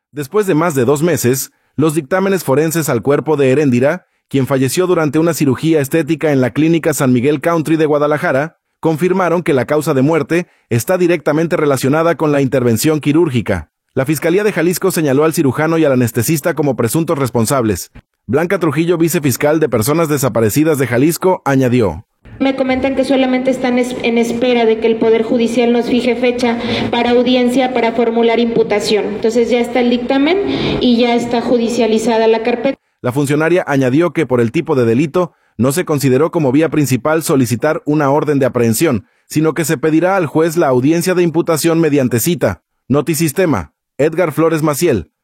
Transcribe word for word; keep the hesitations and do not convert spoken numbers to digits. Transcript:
Después de más de dos meses, los dictámenes forenses al cuerpo de Heréndira, quien falleció durante una cirugía estética en la Clínica San Miguel Country de Guadalajara, confirmaron que la causa de muerte está directamente relacionada con la intervención quirúrgica. La Fiscalía de Jalisco señaló al cirujano y al anestesista como presuntos responsables. Blanca Trujillo, vicefiscal de Personas Desaparecidas de Jalisco, añadió: Me comentan que solamente están en espera de que el Poder Judicial nos fije fecha para audiencia para formular imputación. Entonces ya está el dictamen y ya está judicializada la carpeta. La funcionaria añadió que por el tipo de delito no se consideró como vía principal solicitar una orden de aprehensión, sino que se pedirá al juez la audiencia de imputación mediante cita. Notisistema, Edgar Flores Maciel,